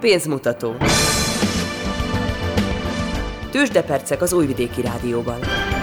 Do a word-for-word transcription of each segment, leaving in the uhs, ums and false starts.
Pénzmutató. Tőzsdepercek az Újvidéki Rádióban.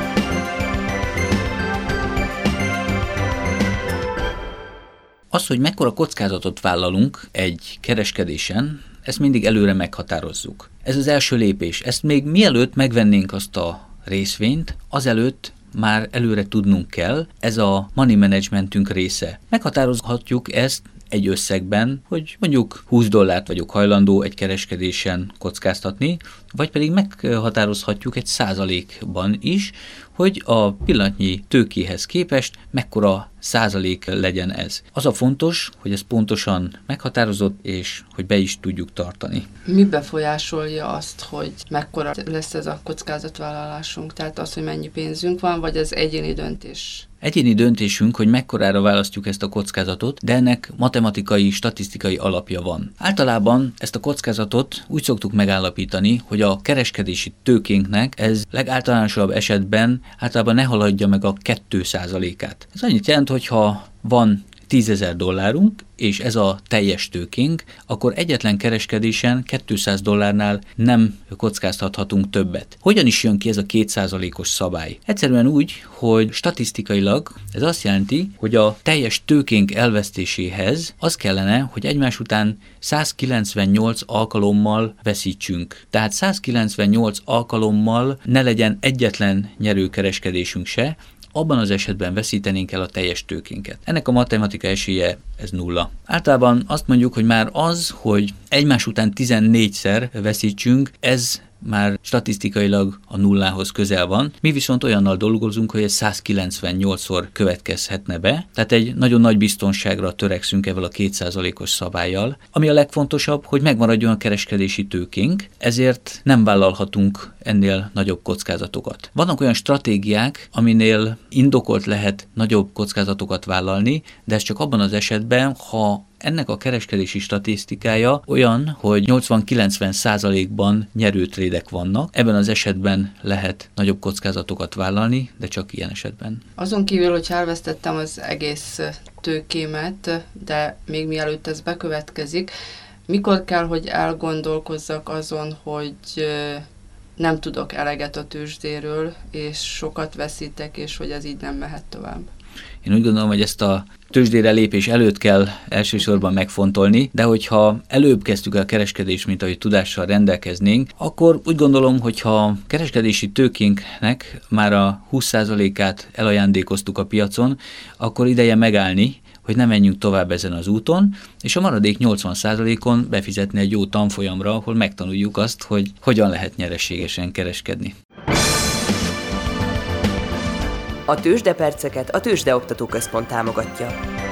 Az, hogy mekkora kockázatot vállalunk egy kereskedésen, ezt mindig előre meghatározzuk. Ez az első lépés. Ezt még mielőtt megvennénk azt a részvényt, azelőtt már előre tudnunk kell, ez a money managementünk része. Meghatározhatjuk ezt egy összegben, hogy mondjuk húsz dollárt vagyok hajlandó egy kereskedésen kockáztatni, vagy pedig meghatározhatjuk egy százalékban is, hogy a pillanatnyi tőkéhez képest mekkora százalék legyen ez. Az a fontos, hogy ez pontosan meghatározott, és hogy be is tudjuk tartani. Mi befolyásolja azt, hogy mekkora lesz ez a kockázatvállalásunk? Tehát az, hogy mennyi pénzünk van, vagy az egyéni döntés? Egyéni döntésünk, hogy mekkorára választjuk ezt a kockázatot, de ennek matematikai, statisztikai alapja van. Általában ezt a kockázatot úgy szoktuk megállapítani, hogy a kereskedési tőkénknek ez legáltalánosabb esetben általában ne haladja meg a két százalékát. Ez annyit jelent, hogy ha van tízezer dollárunk, és ez a teljes tőkénk, akkor egyetlen kereskedésen kétszáz dollárnál nem kockáztathatunk többet. Hogyan is jön ki ez a két százalékos szabály? Egyszerűen úgy, hogy statisztikailag ez azt jelenti, hogy a teljes tőkénk elvesztéséhez az kellene, hogy egymás után százkilencvennyolc alkalommal veszítsünk. Tehát százkilencvennyolc alkalommal ne legyen egyetlen nyerőkereskedésünk se, abban az esetben veszítenénk el a teljes tőkénket. Ennek a matematika esélye ez nulla. Általában azt mondjuk, hogy már az, hogy egymás után tizennégyszer veszítsünk, ez már statisztikailag a nullához közel van. Mi viszont olyannal dolgozunk, hogy ez százkilencvennyolcszor következhetne be, tehát egy nagyon nagy biztonságra törekszünk ezzel a két százalékos szabállyal. Ami a legfontosabb, hogy megmaradjon a kereskedési tőkénk, ezért nem vállalhatunk ennél nagyobb kockázatokat. Vannak olyan stratégiák, aminél indokolt lehet nagyobb kockázatokat vállalni, de ez csak abban az esetben, ha ennek a kereskedési statisztikája olyan, hogy nyolcvan-kilencven százalékban nyerő trédek vannak. Ebben az esetben lehet nagyobb kockázatokat vállalni, de csak ilyen esetben. Azon kívül, hogy elvesztettem az egész tőkémet, de még mielőtt ez bekövetkezik, mikor kell, hogy elgondolkozzak azon, hogy nem tudok eleget a tőzsdéről, és sokat veszítek, és hogy ez így nem mehet tovább? Én úgy gondolom, hogy ezt a tőzsdére lépés előtt kell elsősorban megfontolni, de hogyha előbb kezdtük el a kereskedést, mint ahogy tudással rendelkeznénk, akkor úgy gondolom, hogy ha kereskedési tőkénknek már a húsz százalékát elajándékoztuk a piacon, akkor ideje megállni, hogy ne menjünk tovább ezen az úton, és a maradék nyolcvan százalékon befizetni egy jó tanfolyamra, ahol megtanuljuk azt, hogy hogyan lehet nyereségesen kereskedni. A tőzsdeperceket a Tőzsdeoktató Központ támogatja.